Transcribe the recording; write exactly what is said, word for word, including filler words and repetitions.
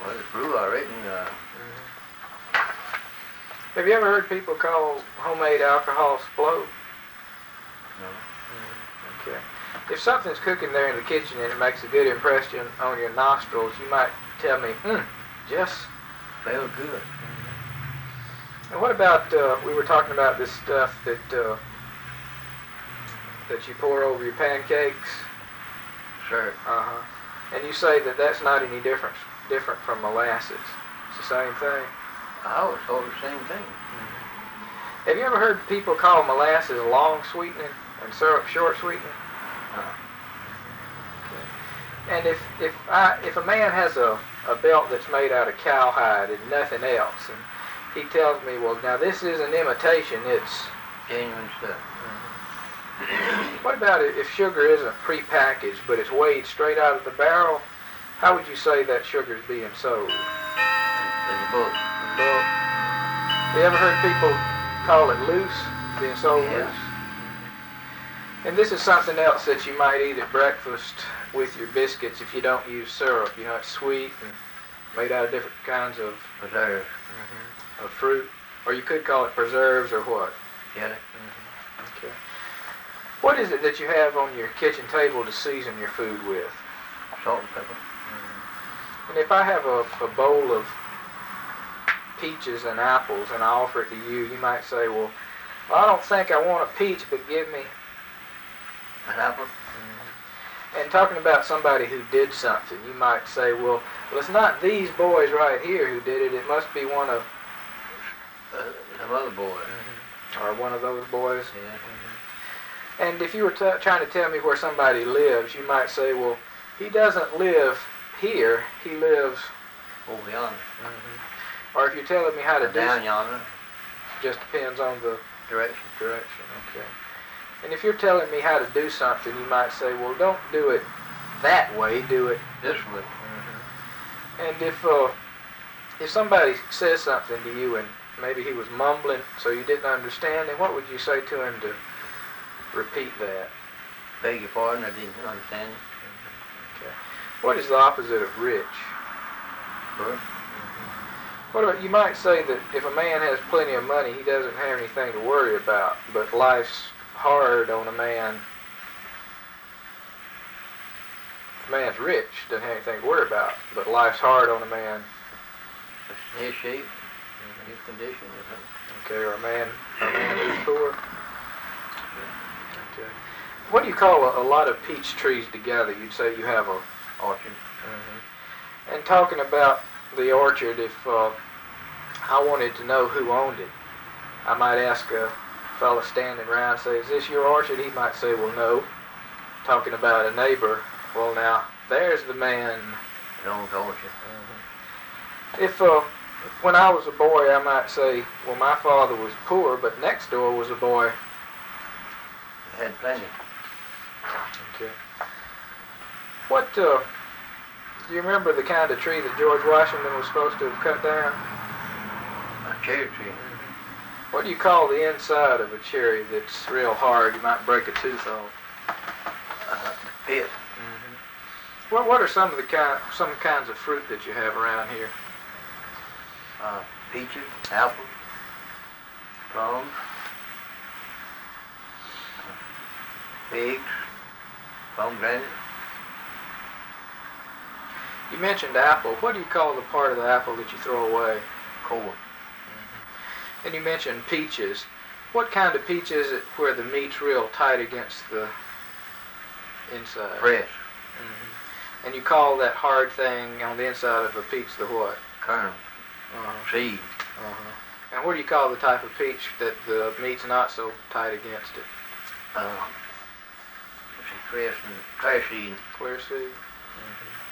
Well, it's brew, I reckon. Uh, mm-hmm. Have you ever heard people call homemade alcohol Splo? no. Mm-hmm. Okay. If something's cooking there in the kitchen and it makes a good impression on your nostrils, you might tell me, hmm, just Smells good. Mm-hmm. And what about, uh, we were talking about this stuff that uh, that you pour over your pancakes. Sure. Uh-huh. And you say that that's not any different different from molasses. It's the same thing. I always thought the same thing. Mm-hmm. Have you ever heard people call molasses long sweetening and syrup short sweetening? Uh, Okay. And if if I if a man has a, a belt that's made out of cowhide and nothing else, and he tells me, well, now this is an imitation, it's genuine stuff. What about it if sugar isn't pre-packaged, but it's weighed straight out of the barrel? How would you say that sugar's being sold? In the book. Well, have you ever heard people call it loose, being sold Yeah. loose? And this is something else that you might eat at breakfast with your biscuits if you don't use syrup. You know, it's sweet and made out of different kinds of, Preserve. mm-hmm, of fruit. Or you could call it preserves or what? Yeah. Mm-hmm. Okay. What is it that you have on your kitchen table to season your food with? Salt and pepper. Mm-hmm. And if I have a, a bowl of peaches and apples and I offer it to you, you might say, well, well I don't think I want a peach, but give me... An apple. Mm-hmm. And talking about somebody who did something, you might say, well, well, it's not these boys right here who did it. It must be one of... Uh, some other boy. Mm-hmm. Or one of those boys. Yeah. Mm-hmm. And if you were t- trying to tell me where somebody lives, you might say, well, he doesn't live here, he lives over yonder. Mm-hmm. Or if you're telling me how to or do down it, yonder. just depends on the direction. Direction, okay. And if you're telling me how to do something, you might say, well, don't do it that way, do it this way. Mm-hmm. And if uh, if somebody says something to you and maybe he was mumbling so you didn't understand, then what would you say to him to repeat that? Beg your pardon, I didn't understand it. Mm-hmm. Okay. What is the opposite of rich? Poor. Mm-hmm. What about, you might say that if a man has plenty of money, he doesn't have anything to worry about, but life's hard on a man. If a man's rich, doesn't have anything to worry about, but life's hard on a man. His shape, mm-hmm. his condition, or something. Okay, or a man, a man who's poor. Okay. What do you call a, a lot of peach trees together? You'd say you have a orchard. Mm-hmm. And talking about the orchard, if uh, I wanted to know who owned it, I might ask a fella standing around, say, is this your orchard? He might say, well, no. Talking about a neighbor, well, now, there's the man. It owns the orchard. Mm-hmm. If, uh, when I was a boy, I might say, well, my father was poor, but next door was a boy. It had plenty. Okay. What, uh, do you remember the kind of tree that George Washington was supposed to have cut down? A cherry tree. Mm-hmm. What do you call the inside of a cherry that's real hard? You might break a tooth off. Uh, the pit. Mm-hmm. What What are some of the kind, some kinds of fruit that you have around here? Uh, peaches, apples, plums, uh, figs, pomegranate. You mentioned apple. What do you call the part of the apple that you throw away? Core. Mm-hmm. And you mentioned peaches. What kind of peach is it where the meat's real tight against the inside? Fresh. Mm-hmm. And you call that hard thing on the inside of a peach the what? Kernel. Uh-huh. Seed. Uh-huh. And what do you call the type of peach that the meat's not so tight against it? Uh, clear seed. Clear seed. Mm-hmm.